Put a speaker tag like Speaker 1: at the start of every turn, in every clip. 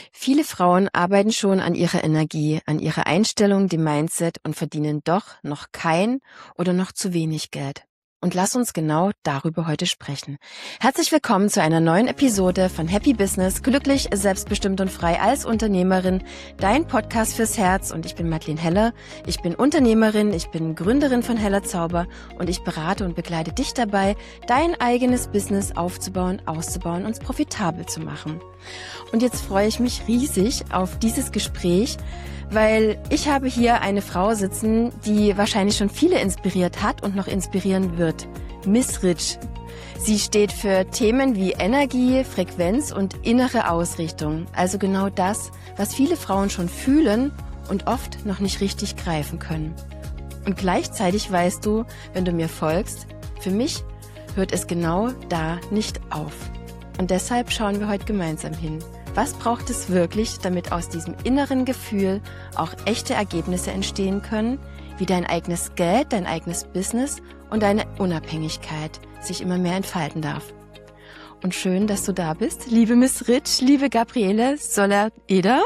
Speaker 1: Viele Frauen arbeiten schon an ihrer Energie, an ihrer Einstellung, dem Mindset und verdienen doch noch kein oder noch zu wenig Geld. Und lass uns genau darüber heute sprechen. Herzlich willkommen zu einer neuen Episode von Happy Business, glücklich, selbstbestimmt und frei als Unternehmerin, dein Podcast fürs Herz. Und ich bin Madeleine Heller, ich bin Unternehmerin, ich bin Gründerin von Heller Zauber und ich berate und begleite dich dabei, dein eigenes Business aufzubauen, auszubauen und es profitabel zu machen. Und jetzt freue ich mich riesig auf dieses Gespräch, weil ich habe hier eine Frau sitzen, die wahrscheinlich schon viele inspiriert hat und noch inspirieren wird. Miss Ritch. Sie steht für Themen wie Energie, Frequenz und innere Ausrichtung. Also genau das, was viele Frauen schon fühlen und oft noch nicht richtig greifen können. Und gleichzeitig weißt du, wenn du mir folgst, für mich hört es genau da nicht auf. Und deshalb schauen wir heute gemeinsam hin. Was braucht es wirklich, damit aus diesem inneren Gefühl auch echte Ergebnisse entstehen können, wie dein eigenes Geld, dein eigenes Business und deine Unabhängigkeit sich immer mehr entfalten darf? Und schön, dass du da bist, liebe Miss Ritch, liebe Gabriele Soller-Eder.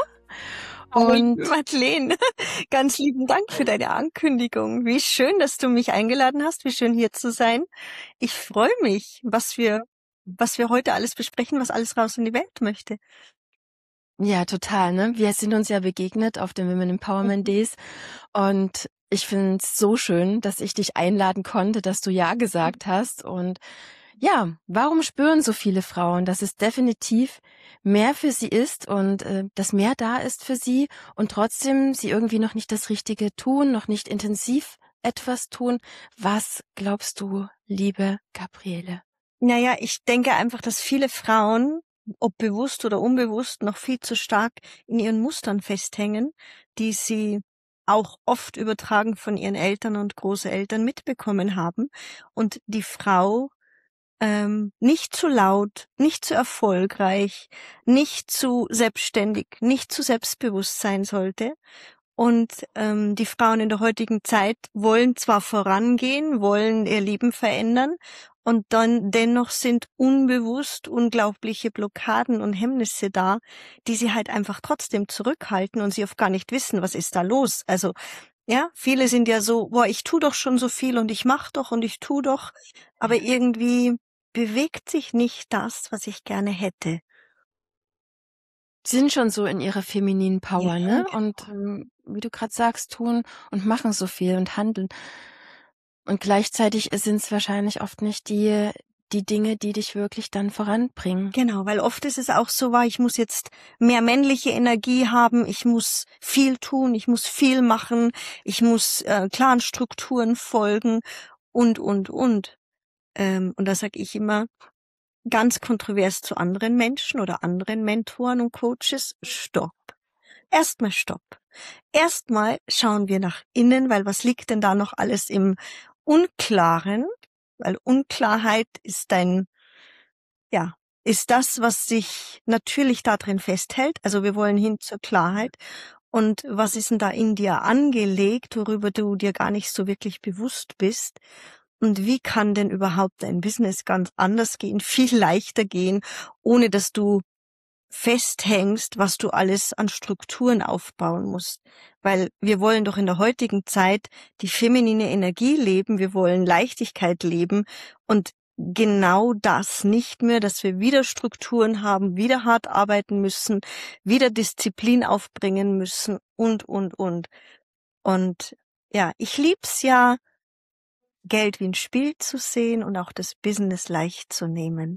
Speaker 2: Und Madeleine, ganz lieben Dank für deine Ankündigung. Wie schön, dass du mich eingeladen hast, wie schön hier zu sein. Ich freue mich, was wir heute alles besprechen, was alles raus in die Welt möchte.
Speaker 1: Ja, total, ne? Wir sind uns ja begegnet auf den Women Empowerment Days und ich finde es so schön, dass ich dich einladen konnte, dass du ja gesagt hast. Und ja, warum spüren so viele Frauen, dass es definitiv mehr für sie ist und dass mehr da ist für sie und trotzdem sie irgendwie noch nicht das Richtige tun, noch nicht intensiv etwas tun? Was glaubst du, liebe Gabriele?
Speaker 2: Naja, ich denke einfach, dass viele Frauen, ob bewusst oder unbewusst, noch viel zu stark in ihren Mustern festhängen, die sie auch oft übertragen von ihren Eltern und Großeltern mitbekommen haben. Und die Frau nicht zu laut, nicht zu erfolgreich, nicht zu selbstständig, nicht zu selbstbewusst sein sollte. Und die Frauen in der heutigen Zeit wollen zwar vorangehen, wollen ihr Leben verändern und dann dennoch sind unbewusst unglaubliche Blockaden und Hemmnisse da, die sie halt einfach trotzdem zurückhalten und sie oft gar nicht wissen, was ist da los. Also ja, viele sind ja so, boah, ich tu doch schon so viel und ich mach doch und ich tu doch, aber irgendwie bewegt sich nicht das, was ich gerne hätte.
Speaker 1: Sie sind schon so in ihrer femininen Power, ne? Und wie du gerade sagst, tun und machen so viel und handeln. Und gleichzeitig sind es wahrscheinlich oft nicht die Dinge, die dich wirklich dann voranbringen.
Speaker 2: Genau, weil oft ist es auch so, ich muss jetzt mehr männliche Energie haben, ich muss viel tun, ich muss viel machen, ich muss klaren Strukturen folgen und. Und da sage ich immer ganz kontrovers zu anderen Menschen oder anderen Mentoren und Coaches, stopp. Erstmal stopp. Erstmal schauen wir nach innen, weil was liegt denn da noch alles im Unklaren? Weil Unklarheit ist ist das, was sich natürlich da drin festhält. Also wir wollen hin zur Klarheit. Und was ist denn da in dir angelegt, worüber du dir gar nicht so wirklich bewusst bist? Und wie kann denn überhaupt dein Business ganz anders gehen, viel leichter gehen, ohne dass du festhängst, was du alles an Strukturen aufbauen musst? Weil wir wollen doch in der heutigen Zeit die feminine Energie leben, wir wollen Leichtigkeit leben und genau das nicht mehr, dass wir wieder Strukturen haben, wieder hart arbeiten müssen, wieder Disziplin aufbringen müssen und. Und ja, ich lieb's ja, Geld wie ein Spiel zu sehen und auch das Business leicht zu nehmen.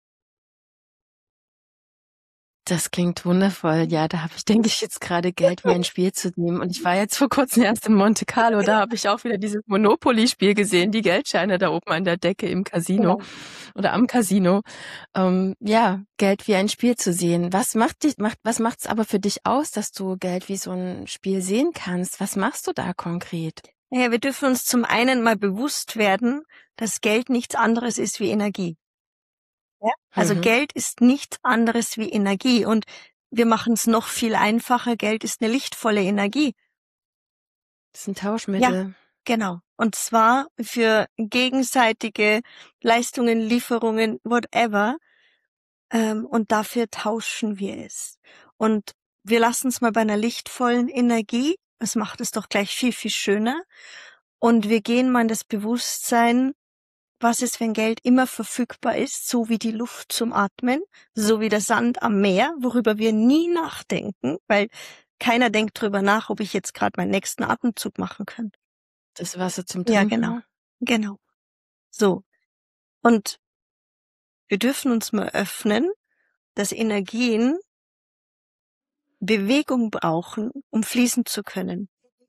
Speaker 1: Das klingt wundervoll. Ja, da habe ich, denke ich, jetzt gerade Geld wie ein Spiel zu nehmen. Und ich war jetzt vor kurzem erst in Monte Carlo. Da habe ich auch wieder dieses Monopoly-Spiel gesehen, die Geldscheine da oben an der Decke im Casino oder am Casino. Ja, Geld wie ein Spiel zu sehen. Was macht's aber für dich aus, dass du Geld wie so ein Spiel sehen kannst? Was machst du da konkret?
Speaker 2: Ja, wir dürfen uns zum einen mal bewusst werden, dass Geld nichts anderes ist wie Energie. Ja? Also Geld ist nichts anderes wie Energie und wir machen es noch viel einfacher. Geld ist eine lichtvolle Energie.
Speaker 1: Das ist ein Tauschmittel.
Speaker 2: Ja, genau. Und zwar für gegenseitige Leistungen, Lieferungen, whatever. und dafür tauschen wir es. Und wir lassen es mal bei einer lichtvollen Energie. Das macht es doch gleich viel, viel schöner. Und wir gehen mal in das Bewusstsein, was ist, wenn Geld immer verfügbar ist, so wie die Luft zum Atmen, so wie der Sand am Meer, worüber wir nie nachdenken, weil keiner denkt drüber nach, ob ich jetzt gerade meinen nächsten Atemzug machen kann.
Speaker 1: Das Wasser zum
Speaker 2: Ja,
Speaker 1: Trinken.
Speaker 2: genau. So. Und wir dürfen uns mal öffnen, dass Energien Bewegung brauchen, um fließen zu können.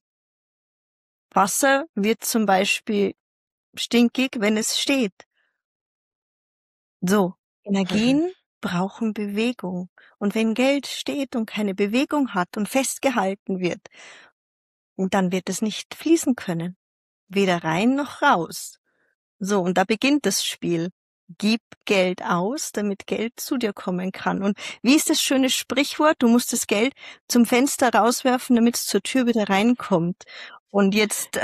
Speaker 2: Wasser wird zum Beispiel stinkig, wenn es steht. So, Energien brauchen Bewegung. Und wenn Geld steht und keine Bewegung hat und festgehalten wird, dann wird es nicht fließen können. Weder rein noch raus. So, und da beginnt das Spiel. Gib Geld aus, damit Geld zu dir kommen kann. Und wie ist das schöne Sprichwort? Du musst das Geld zum Fenster rauswerfen, damit es zur Tür wieder reinkommt. Und jetzt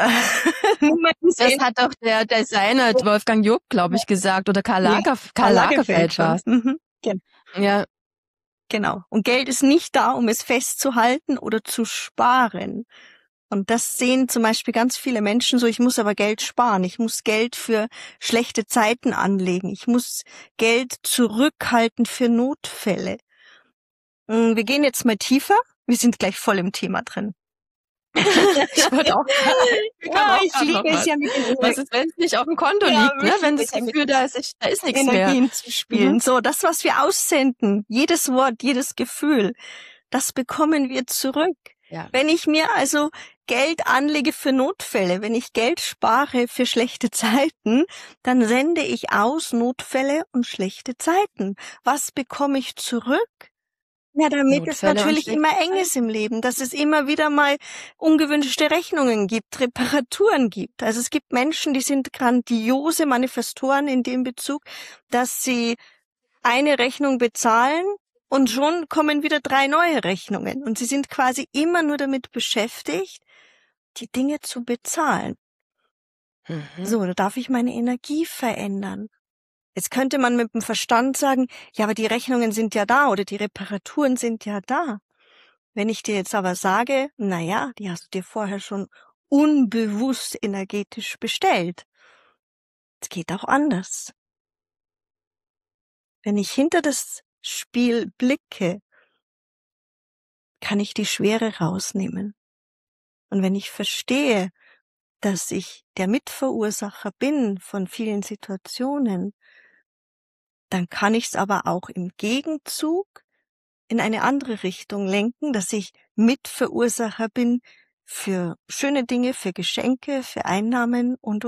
Speaker 1: das hat doch der Designer Wolfgang Job, glaube ich, gesagt, oder Karl Lagerfeld war es. Ja.
Speaker 2: Genau. Und Geld ist nicht da, um es festzuhalten oder zu sparen. Und das sehen zum Beispiel ganz viele Menschen so, ich muss aber Geld sparen, ich muss Geld für schlechte Zeiten anlegen, ich muss Geld zurückhalten für Notfälle. Wir gehen jetzt mal tiefer, wir sind gleich voll im Thema drin.
Speaker 1: Ich wollte auch
Speaker 2: ich liebe es ja mit den
Speaker 1: Was ist, wenn es nicht auf dem Konto liegt, ne? Wenn das Gefühl da ist nichts mehr.
Speaker 2: Energien zu spielen. So, das, was wir aussenden, jedes Wort, jedes Gefühl, das bekommen wir zurück.
Speaker 1: Ja.
Speaker 2: Wenn ich mir also Geld anlege für Notfälle, wenn ich Geld spare für schlechte Zeiten, dann sende ich aus Notfälle und schlechte Zeiten. Was bekomme ich zurück? Ja, damit es natürlich immer eng ist im Leben, dass es immer wieder mal ungewünschte Rechnungen gibt, Reparaturen gibt. Also es gibt Menschen, die sind grandiose Manifestoren in dem Bezug, dass sie eine Rechnung bezahlen und schon kommen wieder 3 neue Rechnungen. Und sie sind quasi immer nur damit beschäftigt, die Dinge zu bezahlen. So, da darf ich meine Energie verändern. Jetzt könnte man mit dem Verstand sagen, ja, aber die Rechnungen sind ja da oder die Reparaturen sind ja da. Wenn ich dir jetzt aber sage, naja, die hast du dir vorher schon unbewusst energetisch bestellt. Es geht auch anders. Wenn ich hinter das Spiel blicke, kann ich die Schwere rausnehmen. Und wenn ich verstehe, dass ich der Mitverursacher bin von vielen Situationen, dann kann ich es aber auch im Gegenzug in eine andere Richtung lenken, dass ich Mitverursacher bin für schöne Dinge, für Geschenke, für Einnahmen und.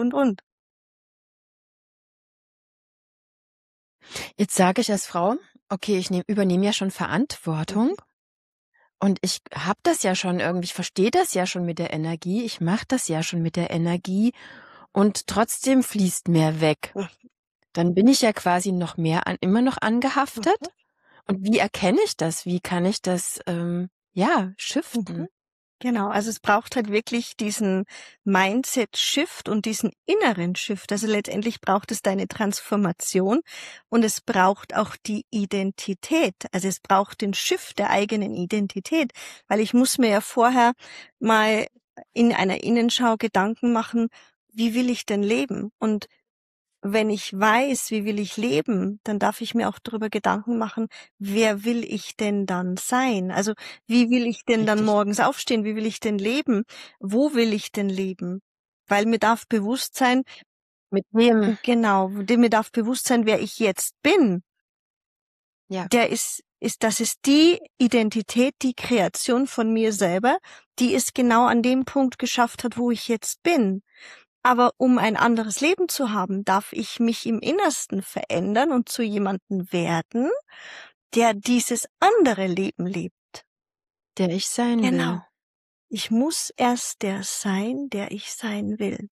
Speaker 1: Jetzt sage ich als Frau, okay, ich übernehme ja schon Verantwortung. Und ich habe das ja schon irgendwie, ich verstehe das ja schon mit der Energie, ich mache das ja schon mit der Energie und trotzdem fließt mehr weg. Dann bin ich ja quasi noch mehr immer noch angehaftet. Und wie erkenne ich das? Wie kann ich das shiften?
Speaker 2: Genau, also es braucht halt wirklich diesen Mindset-Shift und diesen inneren Shift. Also letztendlich braucht es deine Transformation und es braucht auch die Identität. Also es braucht den Shift der eigenen Identität, weil ich muss mir ja vorher mal in einer Innenschau Gedanken machen, wie will ich denn leben? Und wenn ich weiß, wie will ich leben, dann darf ich mir auch darüber Gedanken machen, wer will ich denn dann sein? Also wie will ich denn dann morgens aufstehen? Wie will ich denn leben? Wo will ich denn leben? Weil mir darf bewusst sein,
Speaker 1: mit wem?
Speaker 2: Genau, mir darf bewusst sein, wer ich jetzt bin.
Speaker 1: Ja.
Speaker 2: Das ist die Identität, die Kreation von mir selber, die es genau an dem Punkt geschafft hat, wo ich jetzt bin. Aber um ein anderes Leben zu haben, darf ich mich im Innersten verändern und zu jemandem werden, der dieses andere Leben lebt.
Speaker 1: Der ich sein will.
Speaker 2: Genau. Ich muss erst der sein, der ich sein will.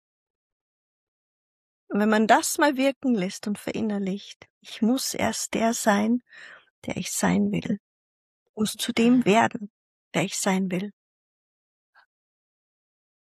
Speaker 2: Und wenn man das mal wirken lässt und verinnerlicht, ich muss erst der sein, der ich sein will. Ich muss zu dem werden, der ich sein will.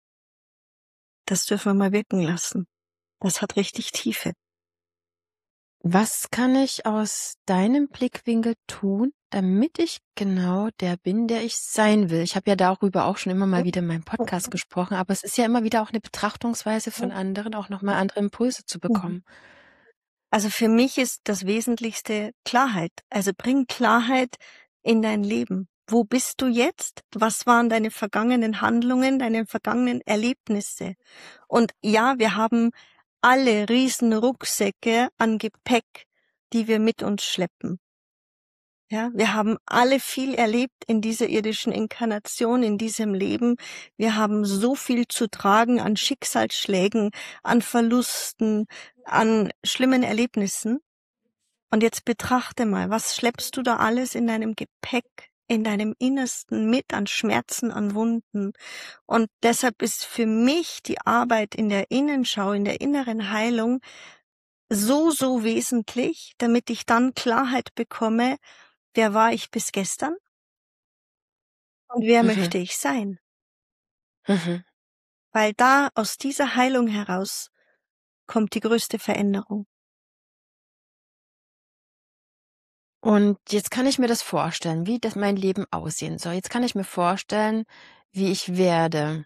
Speaker 2: Das dürfen wir mal wirken lassen. Das hat richtig Tiefe.
Speaker 1: Was kann ich aus deinem Blickwinkel tun, damit ich genau der bin, der ich sein will? Ich habe ja darüber auch schon immer mal wieder in meinem Podcast gesprochen, aber es ist ja immer wieder auch eine Betrachtungsweise von anderen, auch nochmal andere Impulse zu bekommen.
Speaker 2: Also für mich ist das Wesentlichste Klarheit. Also bring Klarheit in dein Leben. Wo bist du jetzt? Was waren deine vergangenen Handlungen, deine vergangenen Erlebnisse? Und ja, wir haben alle riesen Rucksäcke an Gepäck, die wir mit uns schleppen. Ja, wir haben alle viel erlebt in dieser irdischen Inkarnation, in diesem Leben. Wir haben so viel zu tragen an Schicksalsschlägen, an Verlusten, an schlimmen Erlebnissen. Und jetzt betrachte mal, was schleppst du da alles in deinem Gepäck, in deinem Innersten mit an Schmerzen, an Wunden? Und deshalb ist für mich die Arbeit in der Innenschau, in der inneren Heilung so, so wesentlich, damit ich dann Klarheit bekomme, wer war ich bis gestern und wer möchte ich sein? Weil da aus dieser Heilung heraus kommt die größte Veränderung.
Speaker 1: Und jetzt kann ich mir das vorstellen, wie das mein Leben aussehen soll. Jetzt kann ich mir vorstellen, wie ich werde.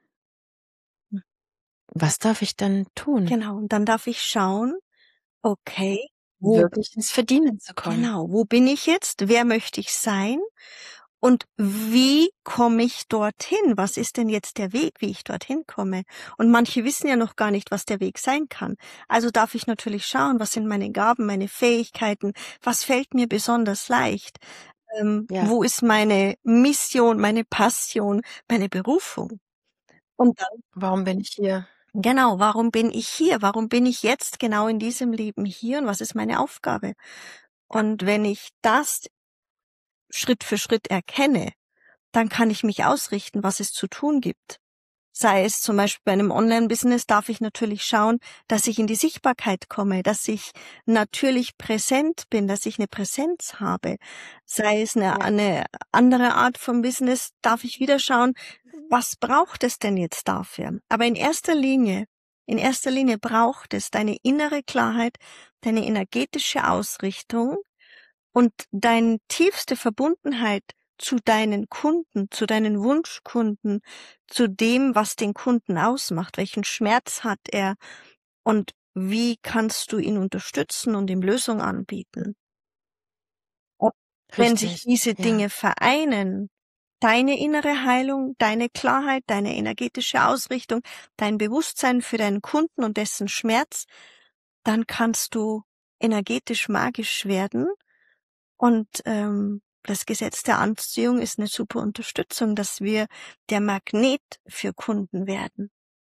Speaker 1: Was darf ich dann tun,
Speaker 2: Genau, und dann darf ich schauen, okay,
Speaker 1: wirklich ins Verdienen zu kommen?
Speaker 2: genau, wo bin ich jetzt? Wer möchte ich sein? Und wie komme ich dorthin? Was ist denn jetzt der Weg, wie ich dorthin komme? Und manche wissen ja noch gar nicht, was der Weg sein kann. Also darf ich natürlich schauen, was sind meine Gaben, meine Fähigkeiten, was fällt mir besonders leicht?
Speaker 1: Ja.
Speaker 2: Wo ist meine Mission, meine Passion, meine Berufung? Und dann,
Speaker 1: Warum bin ich hier?
Speaker 2: genau, warum bin ich hier? Warum bin ich jetzt genau in diesem Leben hier? Und was ist meine Aufgabe? Und wenn ich das Schritt für Schritt erkenne, dann kann ich mich ausrichten, was es zu tun gibt. Sei es zum Beispiel bei einem Online-Business, darf ich natürlich schauen, dass ich in die Sichtbarkeit komme, dass ich natürlich präsent bin, dass ich eine Präsenz habe. Sei es eine andere Art von Business, darf ich wieder schauen, was braucht es denn jetzt dafür? Aber in erster Linie braucht es deine innere Klarheit, deine energetische Ausrichtung und deine tiefste Verbundenheit zu deinen Kunden, zu deinen Wunschkunden, zu dem, was den Kunden ausmacht, welchen Schmerz hat er und wie kannst du ihn unterstützen und ihm Lösung anbieten. Und wenn sich
Speaker 1: Richtig,
Speaker 2: diese
Speaker 1: ja.
Speaker 2: Dinge vereinen, deine innere Heilung, deine Klarheit, deine energetische Ausrichtung, dein Bewusstsein für deinen Kunden und dessen Schmerz, dann kannst du energetisch magisch werden. Und das Gesetz der Anziehung ist eine super Unterstützung, dass wir der Magnet für Kunden werden.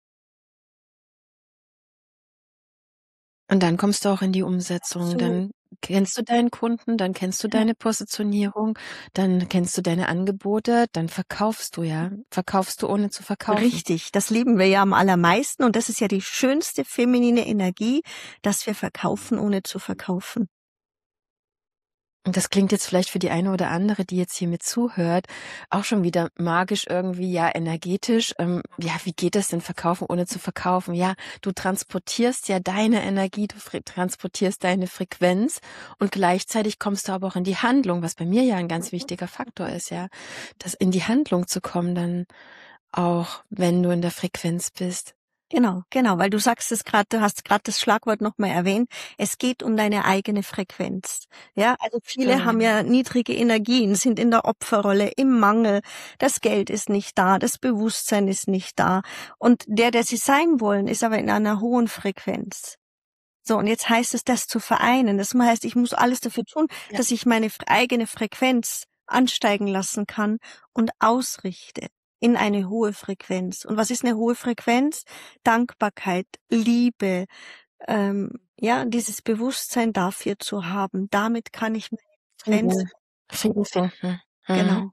Speaker 1: Und dann kommst du auch in die Umsetzung.
Speaker 2: So
Speaker 1: Dann kennst du deinen Kunden, dann kennst du deine Positionierung, dann kennst du deine Angebote, dann verkaufst du, ja. Verkaufst du, ohne zu verkaufen.
Speaker 2: richtig, das lieben wir ja am allermeisten und das ist ja die schönste feminine Energie, dass wir verkaufen, ohne zu verkaufen.
Speaker 1: Und das klingt jetzt vielleicht für die eine oder andere, die jetzt hier mit zuhört, auch schon wieder magisch irgendwie, ja, energetisch. Ja, wie geht das denn, verkaufen ohne zu verkaufen? Ja, du transportierst ja deine Energie, du transportierst deine Frequenz und gleichzeitig kommst du aber auch in die Handlung, was bei mir ja ein ganz wichtiger Faktor ist, ja, das in die Handlung zu kommen, dann auch, wenn du in der Frequenz bist.
Speaker 2: Genau, weil du sagst es gerade, du hast gerade das Schlagwort nochmal erwähnt. Es geht um deine eigene Frequenz. Ja, also viele haben ja niedrige Energien, sind in der Opferrolle, im Mangel. Das Geld ist nicht da, das Bewusstsein ist nicht da. Und der sie sein wollen, ist aber in einer hohen Frequenz. So, und jetzt heißt es, das zu vereinen. Das heißt, ich muss alles dafür tun, dass ich meine eigene Frequenz ansteigen lassen kann und ausrichte in eine hohe Frequenz. Und was ist eine hohe Frequenz? Dankbarkeit, Liebe, dieses Bewusstsein dafür zu haben. Damit kann ich meine Frequenz
Speaker 1: Frieden finden.
Speaker 2: Genau.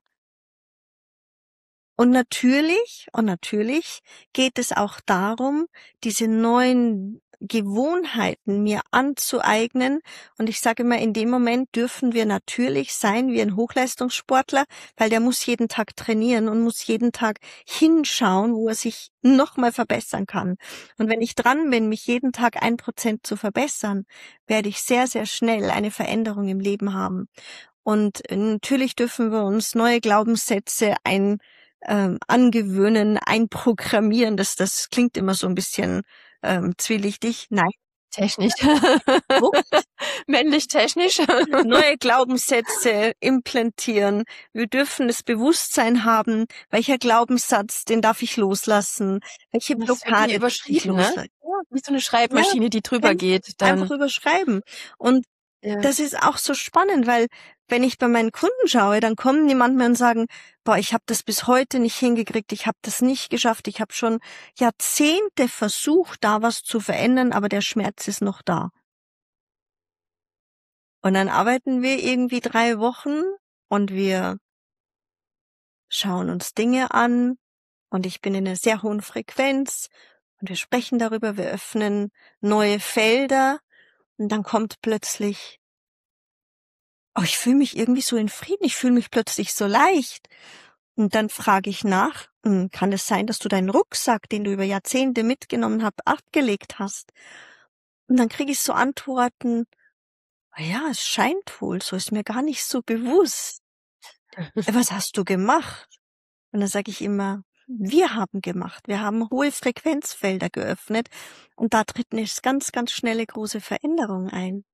Speaker 2: Und natürlich geht es auch darum, diese neuen Gewohnheiten mir anzueignen. Und ich sage immer, in dem Moment dürfen wir natürlich sein wie ein Hochleistungssportler, weil der muss jeden Tag trainieren und muss jeden Tag hinschauen, wo er sich nochmal verbessern kann. Und wenn ich dran bin, mich jeden Tag 1% zu verbessern, werde ich sehr, sehr schnell eine Veränderung im Leben haben. Und natürlich dürfen wir uns neue Glaubenssätze angewöhnen, einprogrammieren. Das klingt immer so ein bisschen zwielichtig. Nein.
Speaker 1: Technisch.
Speaker 2: Wucht.
Speaker 1: Männlich technisch.
Speaker 2: Neue Glaubenssätze implantieren. Wir dürfen das Bewusstsein haben, welcher Glaubenssatz, den darf ich loslassen, welche
Speaker 1: Das wird
Speaker 2: Blockade
Speaker 1: hier
Speaker 2: darf ich
Speaker 1: überschrieben, ne?
Speaker 2: loslassen.
Speaker 1: Ja, wie so eine Schreibmaschine, die drüber geht.
Speaker 2: Einfach
Speaker 1: Dann,
Speaker 2: überschreiben. Und
Speaker 1: ja.
Speaker 2: das ist auch so spannend, weil wenn ich bei meinen Kunden schaue, dann kommen die manchmal und sagen, boah, ich habe das bis heute nicht hingekriegt, ich habe das nicht geschafft, ich habe schon Jahrzehnte versucht, da was zu verändern, aber der Schmerz ist noch da. Und dann arbeiten wir irgendwie 3 Wochen und wir schauen uns Dinge an und ich bin in einer sehr hohen Frequenz und wir sprechen darüber, wir öffnen neue Felder und dann kommt plötzlich, oh, ich fühle mich irgendwie so in Frieden, ich fühle mich plötzlich so leicht. Und dann frage ich nach, kann es sein, dass du deinen Rucksack, den du über Jahrzehnte mitgenommen hast, abgelegt hast? Und dann kriege ich so Antworten, ja, es scheint wohl, so ist mir gar nicht so bewusst. Was hast du gemacht? Und dann sage ich immer, wir haben gemacht. Wir haben hohe Frequenzfelder geöffnet und da tritt eine ganz, ganz schnelle große Veränderung ein.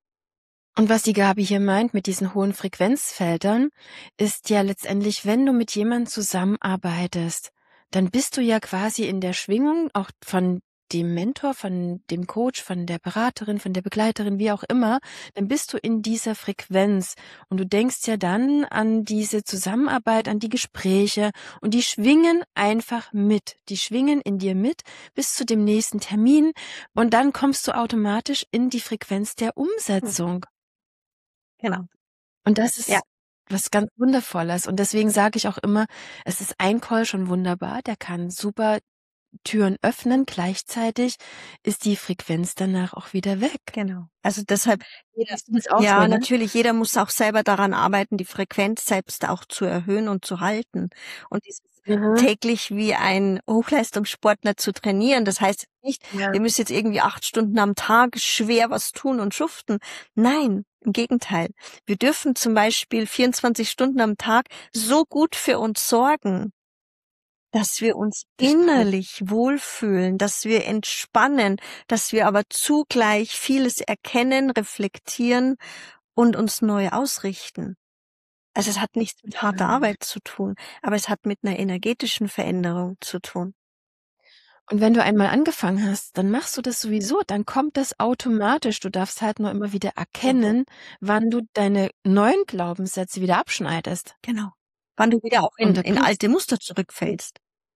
Speaker 1: Und was die Gabi hier meint mit diesen hohen Frequenzfeldern, ist ja letztendlich, wenn du mit jemandem zusammenarbeitest, dann bist du ja quasi in der Schwingung auch von dem Mentor, von dem Coach, von der Beraterin, von der Begleiterin, wie auch immer, dann bist du in dieser Frequenz und du denkst ja dann an diese Zusammenarbeit, an die Gespräche und die schwingen einfach mit. Die schwingen in dir mit bis zu dem nächsten Termin und dann kommst du automatisch in die Frequenz der Umsetzung.
Speaker 2: Genau.
Speaker 1: Und das ist
Speaker 2: Ja.
Speaker 1: was ganz Wundervolles. Und deswegen sage ich auch immer, es ist ein Call schon wunderbar, der kann super Türen öffnen. Gleichzeitig ist die Frequenz danach auch wieder weg.
Speaker 2: Genau. Also deshalb,
Speaker 1: Siehst du das auch
Speaker 2: ja,
Speaker 1: so, ne?
Speaker 2: natürlich, jeder muss auch selber daran arbeiten, die Frequenz selbst auch zu erhöhen und zu halten. Und dieses täglich wie ein Hochleistungssportler zu trainieren, das heißt nicht,
Speaker 1: Ja.
Speaker 2: wir müssen jetzt irgendwie 8 Stunden am Tag schwer was tun und schuften. Nein, im Gegenteil. Wir dürfen zum Beispiel 24 Stunden am Tag so gut für uns sorgen, dass wir uns innerlich wohlfühlen, dass wir entspannen, dass wir aber zugleich vieles erkennen, reflektieren und uns neu ausrichten. Also es hat nichts mit harter Arbeit zu tun, aber es hat mit einer energetischen Veränderung zu tun.
Speaker 1: Und wenn du einmal angefangen hast, dann machst du das sowieso, dann kommt das automatisch. Du darfst halt nur immer wieder erkennen, wann du deine neuen Glaubenssätze wieder abschneidest.
Speaker 2: Genau. Wann du wieder auch in
Speaker 1: Unterbrichst.
Speaker 2: alte Muster zurückfällst.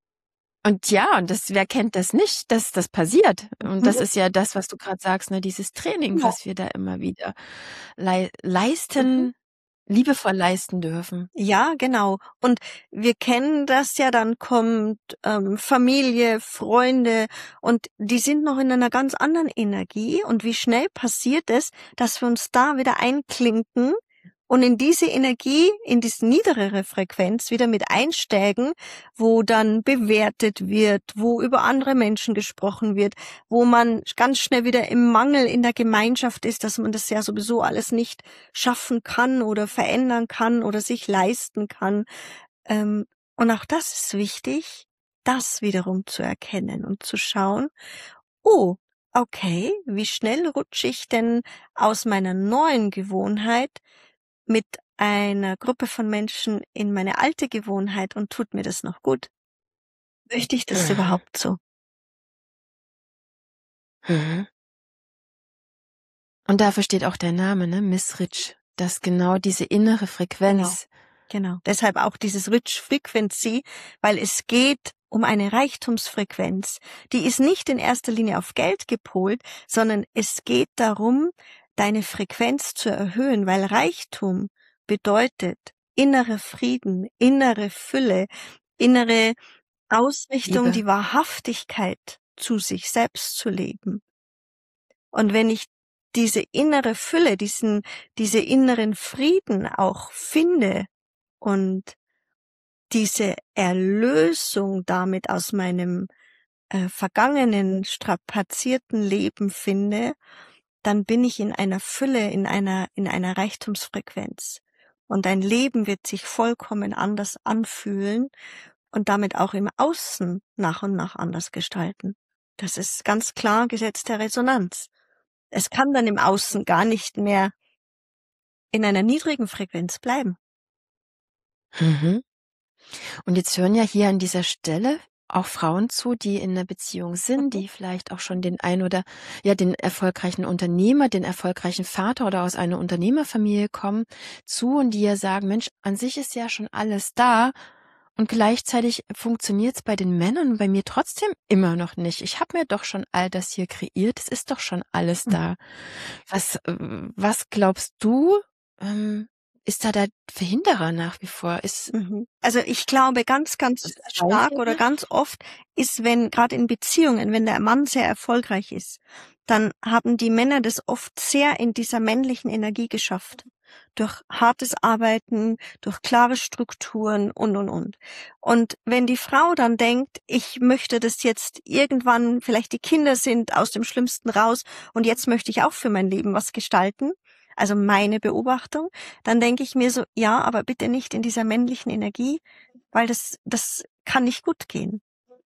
Speaker 1: Und ja, und das, wer kennt das nicht, dass das passiert? Und das ist ja das, was du gerade sagst, ne, dieses Training,
Speaker 2: Genau.
Speaker 1: was wir da immer wieder leisten, liebevoll leisten dürfen.
Speaker 2: Ja, genau. Und wir kennen das ja, dann kommt Familie, Freunde und die sind noch in einer ganz anderen Energie. Und wie schnell passiert es, dass wir uns da wieder einklinken und in diese Energie, in diese niedrigere Frequenz wieder mit einsteigen, wo dann bewertet wird, wo über andere Menschen gesprochen wird, wo man ganz schnell wieder im Mangel in der Gemeinschaft ist, dass man das ja sowieso alles nicht schaffen kann oder verändern kann oder sich leisten kann. Und auch das ist wichtig, das wiederum zu erkennen und zu schauen, oh, okay, wie schnell rutsche ich denn aus meiner neuen Gewohnheit mit einer Gruppe von Menschen in meine alte Gewohnheit und tut mir das noch gut? Möchte ich das überhaupt so?
Speaker 1: Mhm. Und dafür steht auch der Name, ne, Miss Rich, dass genau diese innere Frequenz.
Speaker 2: Genau. Deshalb auch dieses Rich Frequency, weil es geht um eine Reichtumsfrequenz. Die ist nicht in erster Linie auf Geld gepolt, sondern es geht darum, deine Frequenz zu erhöhen, weil Reichtum bedeutet innerer Frieden, innere Fülle, innere Ausrichtung,
Speaker 1: Liebe.
Speaker 2: die Wahrhaftigkeit zu sich selbst zu leben. Und wenn ich diese innere Fülle, diese inneren Frieden auch finde und diese Erlösung damit aus meinem vergangenen, strapazierten Leben finde, dann bin ich in einer Fülle, in einer Reichtumsfrequenz. Und dein Leben wird sich vollkommen anders anfühlen und damit auch im Außen nach und nach anders gestalten. Das ist ganz klar Gesetz der Resonanz. Es kann dann im Außen gar nicht mehr in einer niedrigen Frequenz bleiben.
Speaker 1: Mhm. Und jetzt hören ja hier an dieser Stelle auch Frauen zu, die in einer Beziehung sind, die vielleicht auch schon den den erfolgreichen Unternehmer, den erfolgreichen Vater oder aus einer Unternehmerfamilie kommen, zu und die ja sagen, Mensch, an sich ist ja schon alles da und gleichzeitig funktioniert's bei den Männern und bei mir trotzdem immer noch nicht. Ich habe mir doch schon all das hier kreiert, es ist doch schon alles da. Was glaubst du, ist da der Verhinderer nach wie vor?
Speaker 2: Also ich glaube, ganz, ganz stark oder ganz oft ist, wenn gerade in Beziehungen, wenn der Mann sehr erfolgreich ist, dann haben die Männer das oft sehr in dieser männlichen Energie geschafft. Durch hartes Arbeiten, durch klare Strukturen und. Und wenn die Frau dann denkt, ich möchte das jetzt irgendwann, vielleicht die Kinder sind aus dem Schlimmsten raus und jetzt möchte ich auch für mein Leben was gestalten, also meine Beobachtung, dann denke ich mir so, ja, aber bitte nicht in dieser männlichen Energie, weil das kann nicht gut gehen.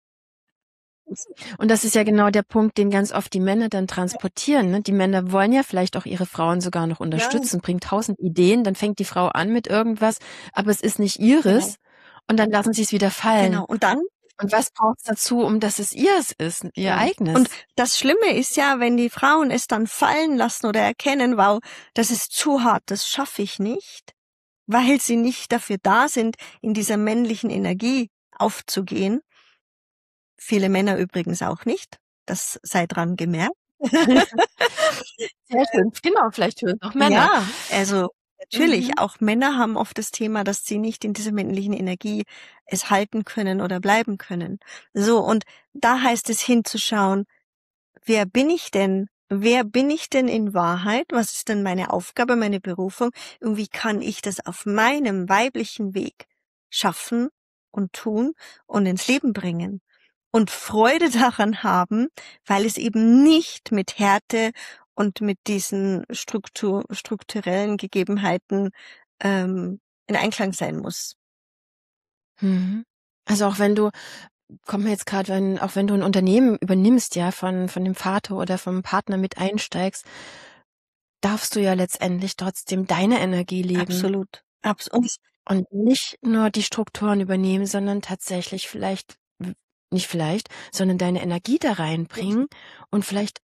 Speaker 1: Und das ist ja genau der Punkt, den ganz oft die Männer dann transportieren. Ne? Die Männer wollen ja vielleicht auch ihre Frauen sogar noch unterstützen, bringen 1000 Ideen, dann fängt die Frau an mit irgendwas, aber es ist nicht ihres und dann lassen sie es wieder fallen.
Speaker 2: Genau. Und dann?
Speaker 1: Und was braucht es dazu, um dass es ihres ist, ihr eigenes?
Speaker 2: Und das Schlimme ist ja, wenn die Frauen es dann fallen lassen oder erkennen, wow, das ist zu hart, das schaffe ich nicht, weil sie nicht dafür da sind, in dieser männlichen Energie aufzugehen. Viele Männer übrigens auch nicht. Das sei dran gemerkt.
Speaker 1: Sehr schön. Genau, vielleicht hören auch Männer.
Speaker 2: Ja, also natürlich, auch Männer haben oft das Thema, dass sie nicht in dieser männlichen Energie es halten können oder bleiben können. So, und da heißt es hinzuschauen, wer bin ich denn? Wer bin ich denn in Wahrheit? Was ist denn meine Aufgabe, meine Berufung? Und wie kann ich das auf meinem weiblichen Weg schaffen und tun und ins Leben bringen? Und Freude daran haben, weil es eben nicht mit Härte und mit diesen strukturellen Gegebenheiten in Einklang sein muss.
Speaker 1: Also auch wenn du, kommt mir jetzt gerade, auch wenn du ein Unternehmen übernimmst, ja, von dem Vater oder vom Partner mit einsteigst, darfst du ja letztendlich trotzdem deine Energie leben.
Speaker 2: Absolut.
Speaker 1: Und nicht nur die Strukturen übernehmen, sondern tatsächlich sondern deine Energie da reinbringen und vielleicht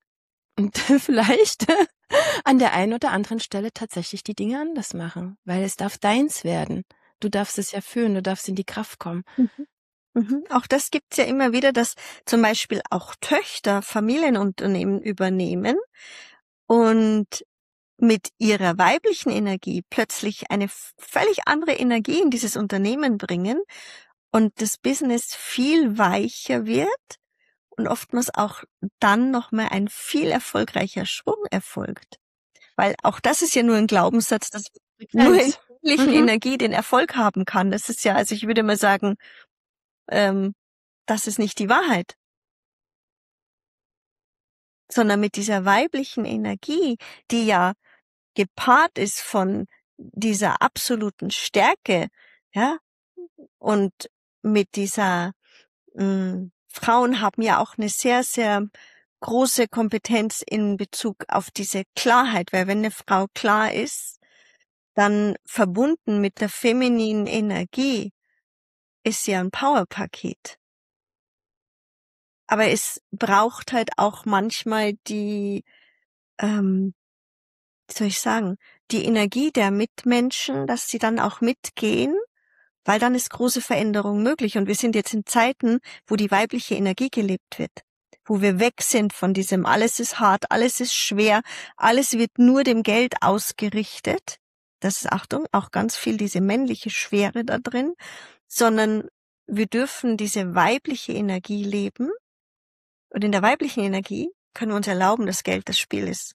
Speaker 1: an der einen oder anderen Stelle tatsächlich die Dinge anders machen, weil es darf deins werden. Du darfst es ja fühlen, du darfst in die Kraft kommen.
Speaker 2: Auch das gibt's ja immer wieder, dass zum Beispiel auch Töchter Familienunternehmen übernehmen und mit ihrer weiblichen Energie plötzlich eine völlig andere Energie in dieses Unternehmen bringen und das Business viel weicher wird und oftmals auch dann nochmal ein viel erfolgreicher Schwung erfolgt. Weil auch das ist ja nur ein Glaubenssatz, dass nur in männlichen Energie den Erfolg haben kann. Das ist ja, also ich würde mal sagen, das ist nicht die Wahrheit. Sondern mit dieser weiblichen Energie, die ja gepaart ist von dieser absoluten Stärke, ja, und mit dieser, Frauen haben ja auch eine sehr, sehr große Kompetenz in Bezug auf diese Klarheit, weil wenn eine Frau klar ist, dann verbunden mit der femininen Energie ist sie ein Powerpaket. Aber es braucht halt auch manchmal die, wie soll ich sagen, die Energie der Mitmenschen, dass sie dann auch mitgehen, weil dann ist große Veränderung möglich. Und wir sind jetzt in Zeiten, wo die weibliche Energie gelebt wird, wo wir weg sind von diesem alles ist hart, alles ist schwer, alles wird nur dem Geld ausgerichtet. Das ist, Achtung, auch ganz viel diese männliche Schwere da drin, sondern wir dürfen diese weibliche Energie leben. Und in der weiblichen Energie können wir uns erlauben, dass Geld das Spiel ist.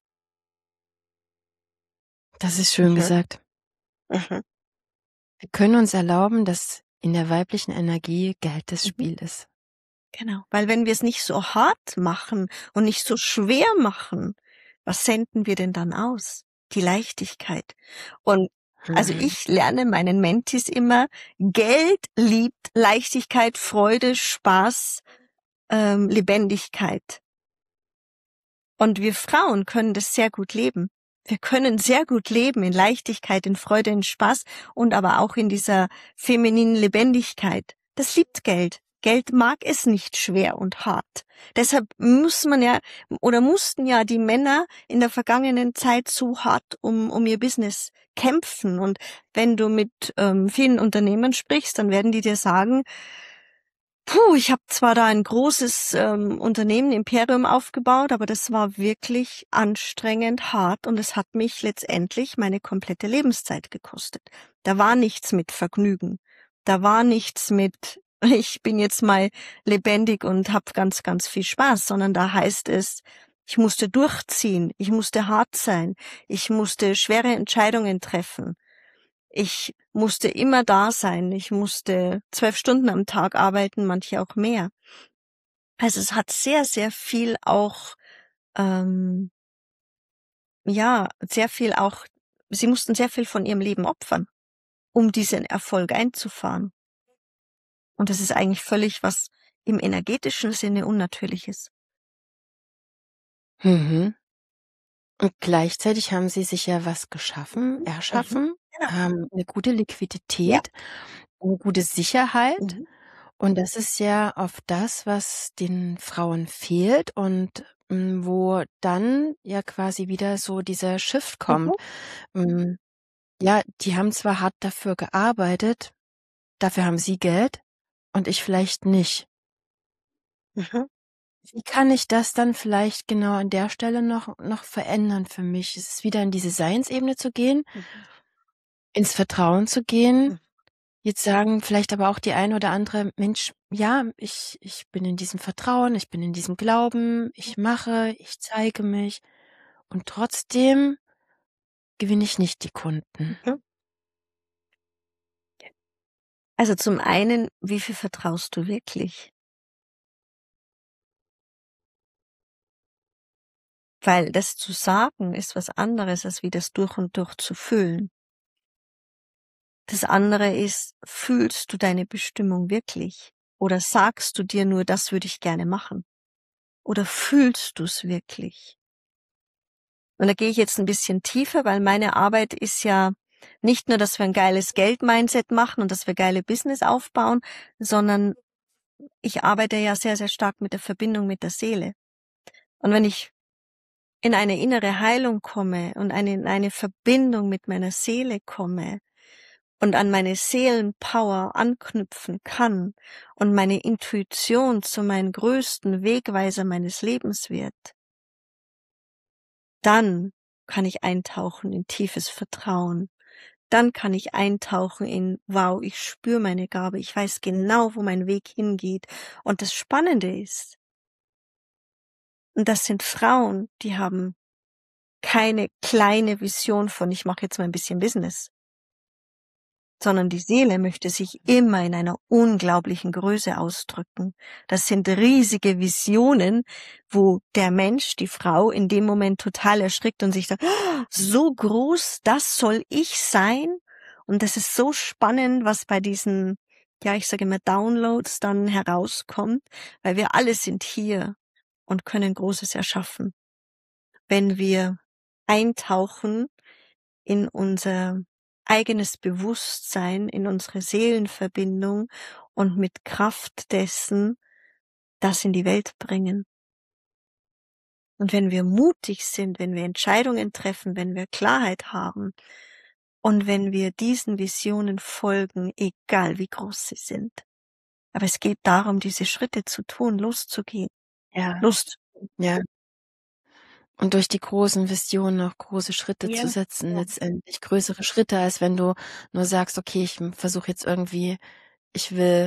Speaker 1: Das ist schön gesagt.
Speaker 2: Mhm.
Speaker 1: Wir können uns erlauben, dass in der weiblichen Energie Geld das Spiel ist.
Speaker 2: Genau, weil wenn wir es nicht so hart machen und nicht so schwer machen, was senden wir denn dann aus? Die Leichtigkeit. Und also ich lerne meinen Mentis immer, Geld liebt Leichtigkeit, Freude, Spaß, Lebendigkeit. Und wir Frauen können das sehr gut leben. Wir können sehr gut leben in Leichtigkeit, in Freude, in Spaß und aber auch in dieser femininen Lebendigkeit. Das liebt Geld. Geld mag es nicht schwer und hart. Deshalb mussten ja die Männer in der vergangenen Zeit so hart um ihr Business kämpfen. Und wenn du mit vielen Unternehmern sprichst, dann werden die dir sagen, ich habe zwar da ein großes Unternehmen, Imperium aufgebaut, aber das war wirklich anstrengend, hart und es hat mich letztendlich meine komplette Lebenszeit gekostet. Da war nichts mit Vergnügen. Da war nichts mit, ich bin jetzt mal lebendig und habe ganz, ganz viel Spaß, sondern da heißt es, ich musste durchziehen, ich musste hart sein, ich musste schwere Entscheidungen treffen. Ich musste immer da sein. Ich musste 12 Stunden am Tag arbeiten, manche auch mehr. Also es hat sehr, sehr viel auch, sehr viel auch, sie mussten sehr viel von ihrem Leben opfern, um diesen Erfolg einzufahren. Und das ist eigentlich völlig was im energetischen Sinne Unnatürliches.
Speaker 1: Mhm. Und gleichzeitig haben sie sich ja was erschaffen,
Speaker 2: Genau.
Speaker 1: eine gute Liquidität, eine gute Sicherheit. Und das ist ja oft das, was den Frauen fehlt und wo dann ja quasi wieder so dieser Shift kommt. Ja, die haben zwar hart dafür gearbeitet, dafür haben sie Geld und ich vielleicht nicht. Wie kann ich das dann vielleicht genau an der Stelle noch verändern für mich? Ist es wieder in diese Seinsebene zu gehen, ins Vertrauen zu gehen? Jetzt sagen vielleicht aber auch die eine oder andere, Mensch, ja, ich bin in diesem Vertrauen, ich bin in diesem Glauben, ich mache, ich zeige mich und trotzdem gewinne ich nicht die Kunden.
Speaker 2: Also zum einen, wie viel vertraust du wirklich? Weil das zu sagen ist was anderes, als wie das durch und durch zu fühlen. Das andere ist, fühlst du deine Bestimmung wirklich? Oder sagst du dir nur, das würde ich gerne machen? Oder fühlst du es wirklich? Und da gehe ich jetzt ein bisschen tiefer, weil meine Arbeit ist ja nicht nur, dass wir ein geiles Geld-Mindset machen und dass wir geile Business aufbauen, sondern ich arbeite ja sehr, sehr stark mit der Verbindung mit der Seele. Und wenn ich in eine innere Heilung komme und in eine Verbindung mit meiner Seele komme und an meine Seelenpower anknüpfen kann und meine Intuition zu meinem größten Wegweiser meines Lebens wird, dann kann ich eintauchen in tiefes Vertrauen. Dann kann ich eintauchen in, wow, ich spüre meine Gabe, ich weiß genau, wo mein Weg hingeht. Und das Spannende ist, und das sind Frauen, die haben keine kleine Vision von, ich mache jetzt mal ein bisschen Business, sondern die Seele möchte sich immer in einer unglaublichen Größe ausdrücken. Das sind riesige Visionen, wo der Mensch, die Frau in dem Moment total erschrickt und sich sagt, "Oh, so groß, das soll ich sein?" Und das ist so spannend, was bei diesen, ja, ich sage immer Downloads dann herauskommt, weil wir alle sind hier und können Großes erschaffen, wenn wir eintauchen in unser eigenes Bewusstsein, in unsere Seelenverbindung und mit Kraft dessen das in die Welt bringen. Und wenn wir mutig sind, wenn wir Entscheidungen treffen, wenn wir Klarheit haben und wenn wir diesen Visionen folgen, egal wie groß sie sind. Aber es geht darum, diese Schritte zu tun, loszugehen.
Speaker 1: Ja. Ja. Und durch die großen Visionen auch große Schritte zu setzen, letztendlich größere Schritte, als wenn du nur sagst, okay, ich versuche jetzt irgendwie, ich will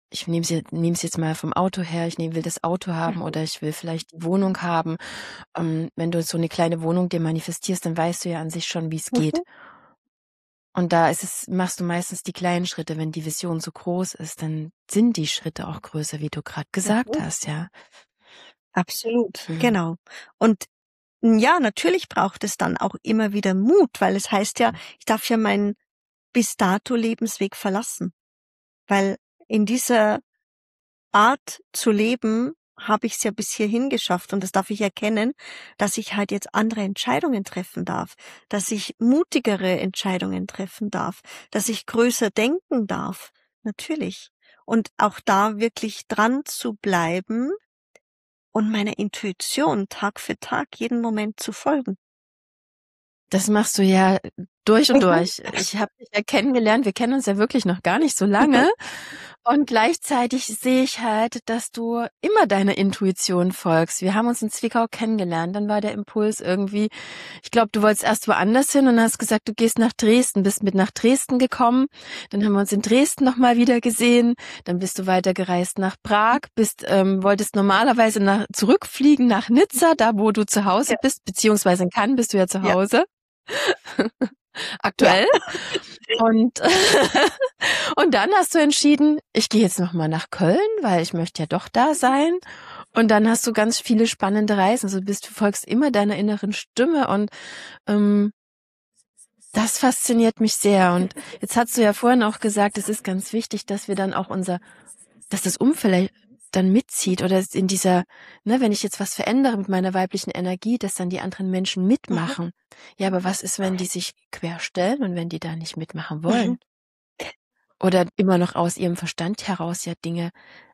Speaker 1: ich nehme es jetzt mal vom Auto her, will das Auto haben oder ich will vielleicht die Wohnung haben. Wenn du so eine kleine Wohnung dir manifestierst, dann weißt du ja an sich schon, wie es geht.
Speaker 2: Mhm.
Speaker 1: Und machst du meistens die kleinen Schritte. Wenn die Vision so groß ist, dann sind die Schritte auch größer, wie du gerade gesagt
Speaker 2: Mhm.
Speaker 1: hast, ja.
Speaker 2: Absolut,
Speaker 1: Mhm.
Speaker 2: genau. Und ja, natürlich braucht es dann auch immer wieder Mut, weil es heißt ja, ich darf ja meinen bis dato Lebensweg verlassen. Weil in dieser Art zu leben habe ich es ja bis hierhin geschafft und das darf ich erkennen, dass ich halt jetzt andere Entscheidungen treffen darf, dass ich mutigere Entscheidungen treffen darf, dass ich größer denken darf. Natürlich. Und auch da wirklich dran zu bleiben und meiner Intuition Tag für Tag jeden Moment zu folgen.
Speaker 1: Das machst du ja durch und
Speaker 2: Mhm.
Speaker 1: durch. Ich habe dich ja kennengelernt, wir kennen uns ja wirklich noch gar nicht so
Speaker 2: Mhm.
Speaker 1: lange. Und gleichzeitig sehe ich halt, dass du immer deiner Intuition folgst. Wir haben uns in Zwickau kennengelernt, dann war der Impuls irgendwie, ich glaube, du wolltest erst woanders hin und hast gesagt, du gehst nach Dresden, bist mit nach Dresden gekommen. Dann haben wir uns in Dresden nochmal wieder gesehen. Dann bist du weitergereist nach Prag, wolltest normalerweise zurückfliegen nach Nizza, da wo du zu Hause
Speaker 2: Ja,
Speaker 1: bist, beziehungsweise in Cannes bist du ja zu
Speaker 2: ja,
Speaker 1: Hause.
Speaker 2: ja.
Speaker 1: Aktuell. Und, und dann hast du entschieden, ich gehe jetzt nochmal nach Köln, weil ich möchte ja doch da sein. Und dann hast du ganz viele spannende Reisen. Also du folgst immer deiner inneren Stimme und ähm, das fasziniert mich sehr. Und jetzt hast du ja vorhin auch gesagt, es ist ganz wichtig, dass wir dann auch dass das Umfeld dann mitzieht oder in dieser, ne, wenn ich jetzt was verändere mit meiner weiblichen Energie, dass dann die anderen Menschen
Speaker 2: Mhm.
Speaker 1: mitmachen. Ja, aber was ist, wenn die sich querstellen und wenn die da nicht mitmachen
Speaker 2: Mhm.
Speaker 1: wollen? Oder immer noch aus ihrem Verstand heraus ja Dinge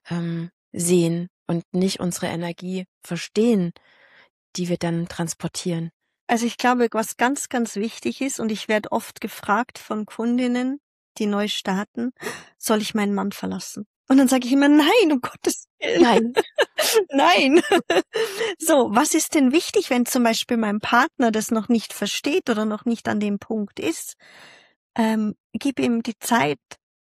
Speaker 1: sehen und nicht unsere Energie verstehen, die wir dann transportieren.
Speaker 2: Also ich glaube, was ganz, ganz wichtig ist, und ich werde oft gefragt von Kundinnen, die neu starten, soll ich meinen Mann verlassen? Und dann sage ich immer, nein, um Gottes Willen,
Speaker 1: Nein.
Speaker 2: nein. So, was ist denn wichtig, wenn zum Beispiel mein Partner das noch nicht versteht oder noch nicht an dem Punkt ist? Gib ihm die Zeit,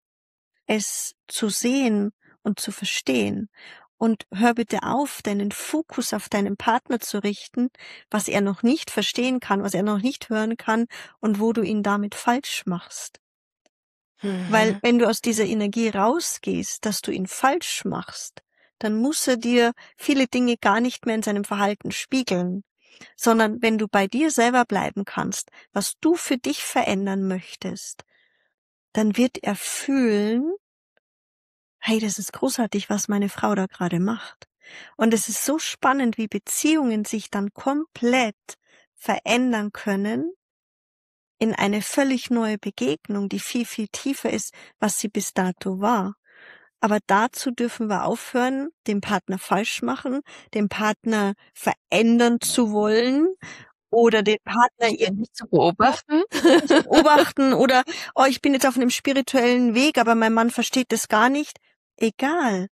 Speaker 2: es zu sehen und zu verstehen. Und hör bitte auf, deinen Fokus auf deinen Partner zu richten, was er noch nicht verstehen kann, was er noch nicht hören kann und wo du ihn damit falsch machst. Weil
Speaker 1: Mhm.
Speaker 2: wenn du aus dieser Energie rausgehst, dass du ihn falsch machst, dann muss er dir viele Dinge gar nicht mehr in seinem Verhalten spiegeln, sondern wenn du bei dir selber bleiben kannst, was du für dich verändern möchtest, dann wird er fühlen, hey, das ist großartig, was meine Frau da gerade macht. Und es ist so spannend, wie Beziehungen sich dann komplett verändern können in eine völlig neue Begegnung, die viel, viel tiefer ist, was sie bis dato war. Aber dazu dürfen wir aufhören, den Partner falsch machen, den Partner verändern zu wollen oder den Partner
Speaker 1: Ständig zu beobachten.
Speaker 2: ständig beobachten oder, oh, ich bin jetzt auf einem spirituellen Weg, aber mein Mann versteht das gar nicht. Egal,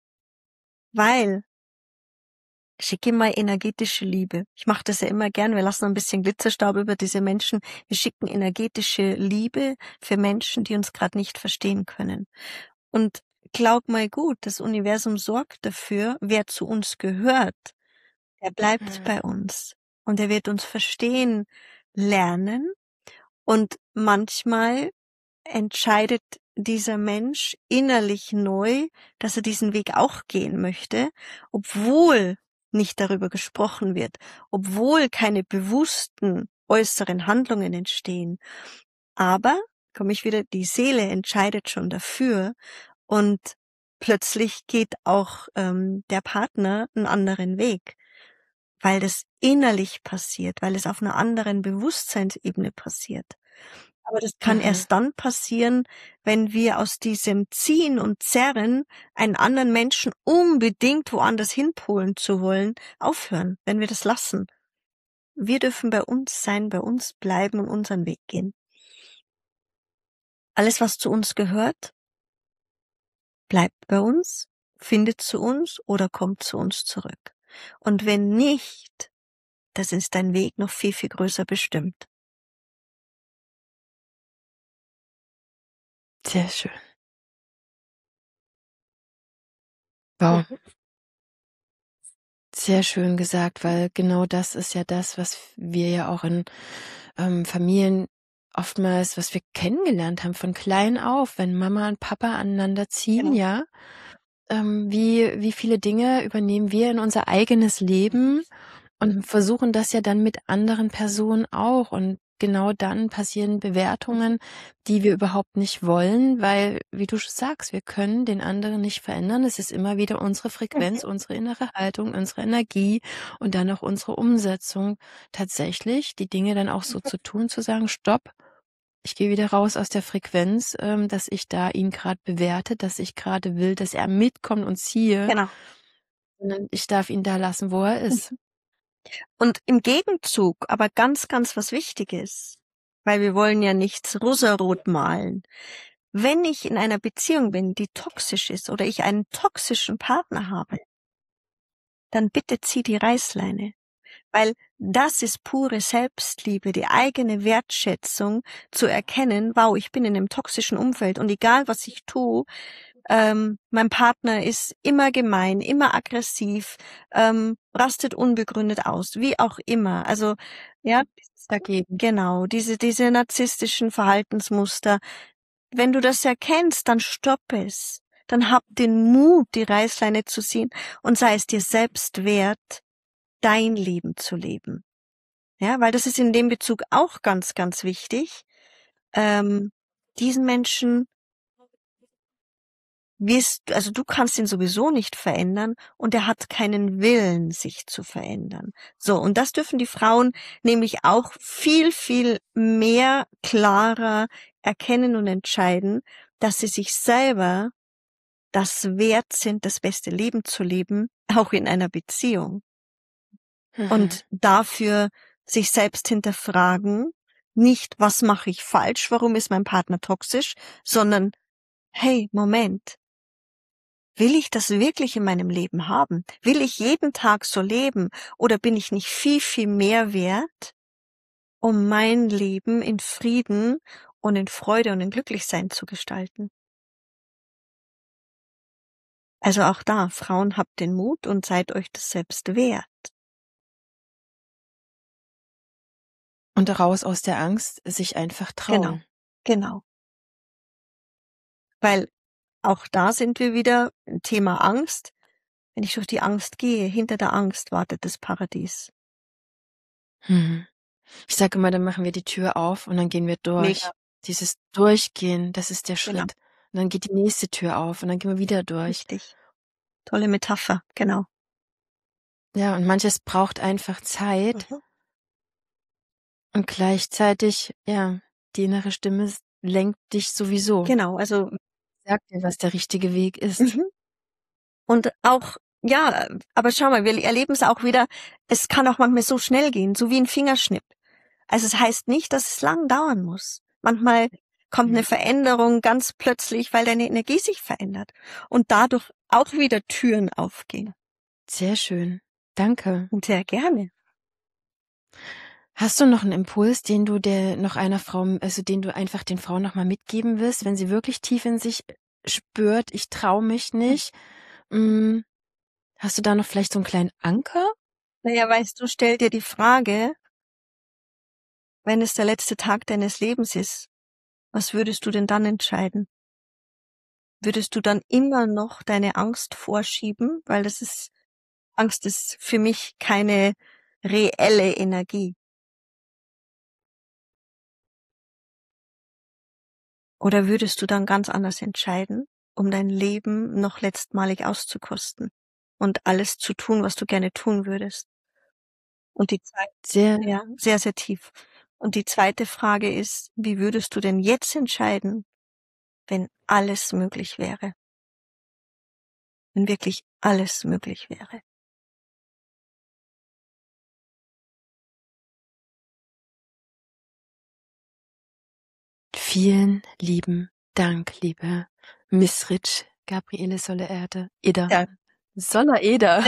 Speaker 2: weil schicke ihm mal energetische Liebe. Ich mache das ja immer gern. Wir lassen ein bisschen Glitzerstaub über diese Menschen. Wir schicken energetische Liebe für Menschen, die uns gerade nicht verstehen können. Und glaub mal gut, das Universum sorgt dafür, wer zu uns gehört. Der bleibt bei uns und er wird uns verstehen lernen. Und manchmal entscheidet dieser Mensch innerlich neu, dass er diesen Weg auch gehen möchte, obwohl nicht darüber gesprochen wird, obwohl keine bewussten äußeren Handlungen entstehen. Aber, komme ich wieder, die Seele entscheidet schon dafür und plötzlich geht auch der Partner einen anderen Weg, weil das innerlich passiert, weil es auf einer anderen Bewusstseinsebene passiert. Aber das kann
Speaker 1: Mhm.
Speaker 2: erst dann passieren, wenn wir aus diesem Ziehen und Zerren, einen anderen Menschen unbedingt woanders hinpolen zu wollen, aufhören, wenn wir das lassen. Wir dürfen bei uns sein, bei uns bleiben und unseren Weg gehen. Alles, was zu uns gehört, bleibt bei uns, findet zu uns oder kommt zu uns zurück. Und wenn nicht, das ist dein Weg noch viel, viel größer bestimmt.
Speaker 1: Sehr schön. Wow, sehr schön gesagt, weil genau das ist ja das, was wir ja auch in Familien oftmals, was wir kennengelernt haben von klein auf, wenn Mama und Papa aneinander ziehen,
Speaker 2: Genau.
Speaker 1: ja. Wie viele Dinge übernehmen wir in unser eigenes Leben und versuchen das ja dann mit anderen Personen auch. Und genau dann passieren Bewertungen, die wir überhaupt nicht wollen, weil, wie du schon sagst, wir können den anderen nicht verändern. Es ist immer wieder unsere Frequenz, unsere innere Haltung, unsere Energie und dann auch unsere Umsetzung, tatsächlich die Dinge dann auch so zu tun, zu sagen, stopp. Ich gehe wieder raus aus der Frequenz, dass ich da ihn gerade bewerte, dass ich gerade will, dass er mitkommt und ziehe,
Speaker 2: Genau.
Speaker 1: sondern ich darf ihn da lassen, wo er ist.
Speaker 2: Und im Gegenzug aber ganz, ganz was Wichtiges, weil wir wollen ja nichts rosarot malen. Wenn ich in einer Beziehung bin, die toxisch ist oder ich einen toxischen Partner habe, dann bitte zieh die Reißleine. Weil das ist pure Selbstliebe, die eigene Wertschätzung zu erkennen, wow, ich bin in einem toxischen Umfeld und egal was ich tue, mein Partner ist immer gemein, immer aggressiv, rastet unbegründet aus, wie auch immer. Also ja,
Speaker 1: Dagegen.
Speaker 2: genau, diese narzisstischen Verhaltensmuster. Wenn du das erkennst, dann stopp es. Dann hab den Mut, die Reißleine zu ziehen und sei es dir selbst wert, dein Leben zu leben. Ja, weil das ist in dem Bezug auch ganz, ganz wichtig. Diesen Menschen also du kannst ihn sowieso nicht verändern und er hat keinen Willen, sich zu verändern. So, und das dürfen die Frauen nämlich auch viel, viel mehr klarer erkennen und entscheiden, dass sie sich selber das wert sind, das beste Leben zu leben, auch in einer Beziehung. Und dafür sich selbst hinterfragen, nicht, was mache ich falsch, warum ist mein Partner toxisch, sondern, hey, Moment, will ich das wirklich in meinem Leben haben? Will ich jeden Tag so leben oder bin ich nicht viel, viel mehr wert, um mein Leben in Frieden und in Freude und in Glücklichsein zu gestalten? Also auch da, Frauen, habt den Mut und seid euch das selbst wert.
Speaker 1: Und raus aus der Angst, sich einfach trauen.
Speaker 2: Genau. Weil auch da sind wir wieder im Thema Angst. Wenn ich durch die Angst gehe, hinter der Angst wartet das Paradies.
Speaker 1: Ich sage immer, dann machen wir die Tür auf und dann gehen wir durch.
Speaker 2: Mega.
Speaker 1: Dieses Durchgehen, das ist der
Speaker 2: Genau.
Speaker 1: Schritt. Und dann geht die nächste Tür auf und dann gehen wir wieder durch.
Speaker 2: Richtig. Tolle Metapher, genau.
Speaker 1: Ja, und manches braucht einfach Zeit und gleichzeitig, ja, die innere Stimme lenkt dich sowieso.
Speaker 2: Genau, also
Speaker 1: Sagt dir, was der richtige Weg ist.
Speaker 2: und auch, ja, aber schau mal, wir erleben es auch wieder, es kann auch manchmal so schnell gehen, so wie ein Fingerschnipp. Also es heißt nicht, dass es lang dauern muss. Manchmal kommt eine Veränderung ganz plötzlich, weil deine Energie sich verändert und dadurch auch wieder Türen aufgehen.
Speaker 1: Sehr schön. Danke.
Speaker 2: Und sehr gerne.
Speaker 1: Hast du noch einen Impuls, den du den du einfach den Frauen noch mal mitgeben willst, wenn sie wirklich tief in sich spürt, ich traue mich nicht? Hast du da noch vielleicht so einen kleinen Anker?
Speaker 2: Naja, weißt du, stell dir die Frage, wenn es der letzte Tag deines Lebens ist, was würdest du denn dann entscheiden? Würdest du dann immer noch deine Angst vorschieben? Weil Angst ist für mich keine reelle Energie. Oder würdest du dann ganz anders entscheiden, um dein Leben noch letztmalig auszukosten und alles zu tun, was du gerne tun würdest? Und die Zeit,
Speaker 1: Sehr
Speaker 2: ja, sehr, sehr tief. Und die zweite Frage ist, wie würdest du denn jetzt entscheiden, wenn alles möglich wäre? Wenn wirklich alles möglich wäre?
Speaker 1: vielen lieben Dank, liebe Miss Rich, Gabriele Soller-Eder.
Speaker 2: Ja.
Speaker 1: Soller-Eder.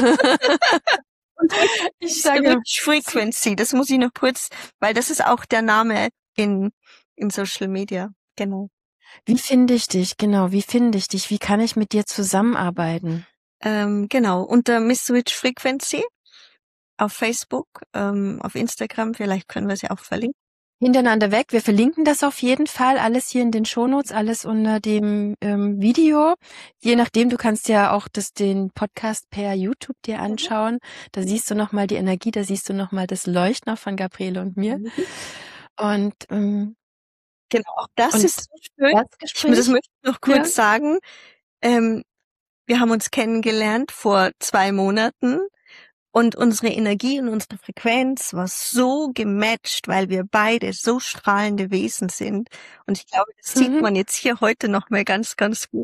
Speaker 1: Ich sage
Speaker 2: Rich Frequency, das muss ich noch kurz, weil das ist auch der Name in Social Media. Genau.
Speaker 1: wie finde ich dich? Genau, wie finde ich dich? Wie kann ich mit dir zusammenarbeiten?
Speaker 2: Genau, unter Miss Switch Frequency auf Facebook, auf Instagram, vielleicht können wir sie auch verlinken.
Speaker 1: Hintereinander weg. Wir verlinken das auf jeden Fall. Alles hier in den Shownotes, alles unter dem Video. Je nachdem, du kannst ja auch den Podcast per YouTube dir anschauen. Da siehst du nochmal die Energie, da siehst du nochmal das Leuchten auch von Gabriele und mir. Und
Speaker 2: genau, auch das ist so schön. Das möchte ich noch kurz sagen. Wir haben uns kennengelernt vor 2 Monaten. Und unsere Energie und unsere Frequenz war so gematcht, weil wir beide so strahlende Wesen sind. Und ich glaube, das sieht man jetzt hier heute noch mal ganz, ganz gut.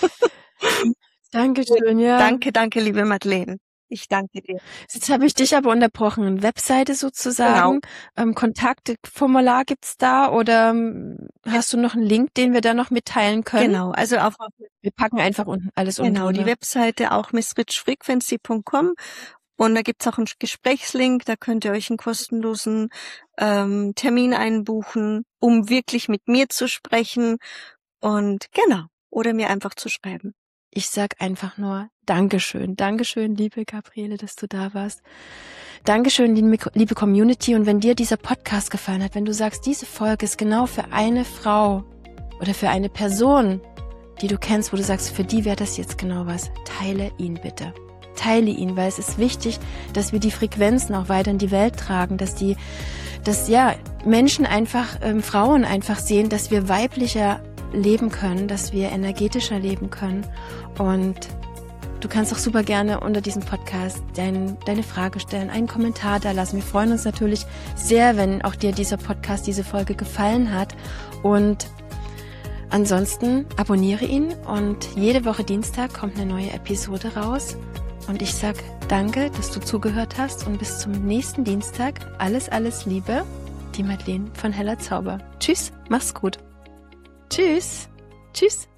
Speaker 1: Dankeschön, ja.
Speaker 2: Danke, liebe Madeleine. Ich danke dir.
Speaker 1: Jetzt habe ich dich aber unterbrochen. Webseite sozusagen, Kontaktformular gibt's da oder hast du noch einen Link, den wir da noch mitteilen können?
Speaker 2: Genau, also
Speaker 1: wir packen einfach unten alles unten.
Speaker 2: Genau, die Webseite auch missrichfrequency.com. Und da gibt's auch einen Gesprächslink, da könnt ihr euch einen kostenlosen Termin einbuchen, um wirklich mit mir zu sprechen und genau, oder mir einfach zu schreiben.
Speaker 1: Ich sag einfach nur Dankeschön. Dankeschön, liebe Gabriele, dass du da warst. Dankeschön, liebe Community. Und wenn dir dieser Podcast gefallen hat, wenn du sagst, diese Folge ist genau für eine Frau oder für eine Person, die du kennst, wo du sagst, für die wäre das jetzt genau was, teile ihn bitte. Teile ihn, weil es ist wichtig, dass wir die Frequenzen auch weiter in die Welt tragen, dass Menschen einfach, Frauen einfach sehen, dass wir weiblicher leben können, dass wir energetischer leben können. Und du kannst auch super gerne unter diesem Podcast deine Frage stellen, einen Kommentar da lassen. Wir freuen uns natürlich sehr, wenn auch dir dieser Podcast, diese Folge gefallen hat. Und ansonsten abonniere ihn und jede Woche Dienstag kommt eine neue Episode raus. Und ich sag danke, dass du zugehört hast und bis zum nächsten Dienstag. Alles, alles Liebe. Die Madeleine von Heller Zauber. Tschüss, mach's gut. Tschüss. Tschüss.